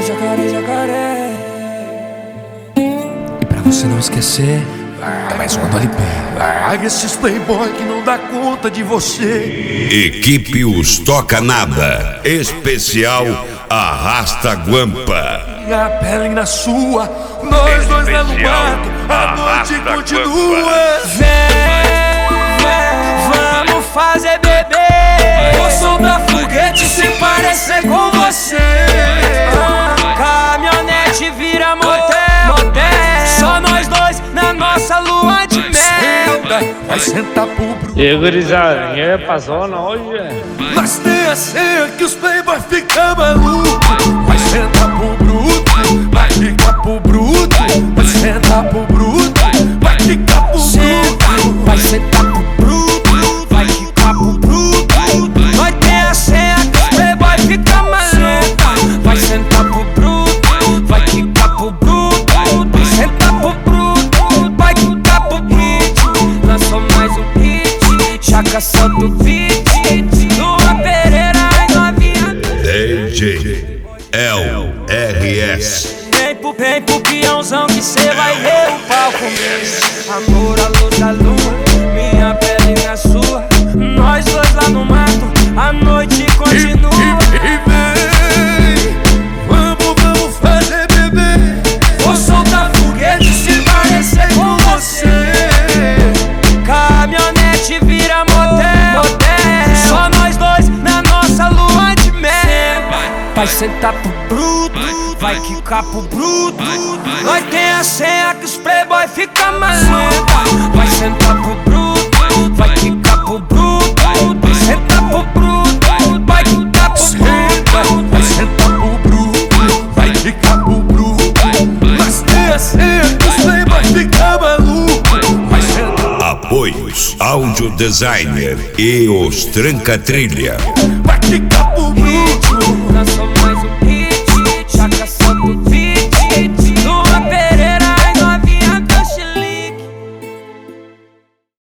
jacaré, jacaré. E pra você não esquecer, tá mais um do LP. Larga esses playboy que não dá conta de você. Equipe Os Toca Nada, especial Arrasta Guampa. Minha pele na sua, nós dois lá no mato, a noite continua. Vem, vamos fazer bebê. Vou soltar foguete se parecer com você. Caminhonete vira motel. Só nós dois na nossa lua de mel. Vai sentar pro bruto. E aí, gurizada, ninguém vai pra zona hoje, velho. Mas tem a senha que os playboy ficam malucos. Vai sentar pro bruto, vai ficar pro bruto. Vai sentar pro bruto, vai ficar pro bruto. Vai sentar pro bruto, vai ficar pro bruto. Nós tem a senha que os playboy fica maluco. Vai sentar pro bruto, vai ficar pro bruto. Vai sentar pro bruto, vai ficar pro bruto. Lançou mais um hit, já caçando o beat. Lua Pereira e novinha DJ LRS. Vem pro peãozão que cê vai ver o palco mesmo. Amor à luz da lua, minha pele e a sua. Nós dois lá no mato, a noite continua. E vem, vamos fazer bebê. Vou soltar foguete se parecer com você. Caminhonete vira motel. Só nós dois na nossa lua de mel. Vai sentar pro bruto, vai quicar pro bruto. Nós tem a senha que os playboy fica maluco. Vai sentar pro bruto, vai quicar pro bruto. Vai sentar pro bruto, vai quicar pro bruto. Vai sentar pro bruto, vai ficar pro bruto. Mas tem a senha que os playboy ficam malucos. Vai sentar. Apoios Áudio Designer e os Tranca Trilha. Vai ficar pro bruto. Nós somos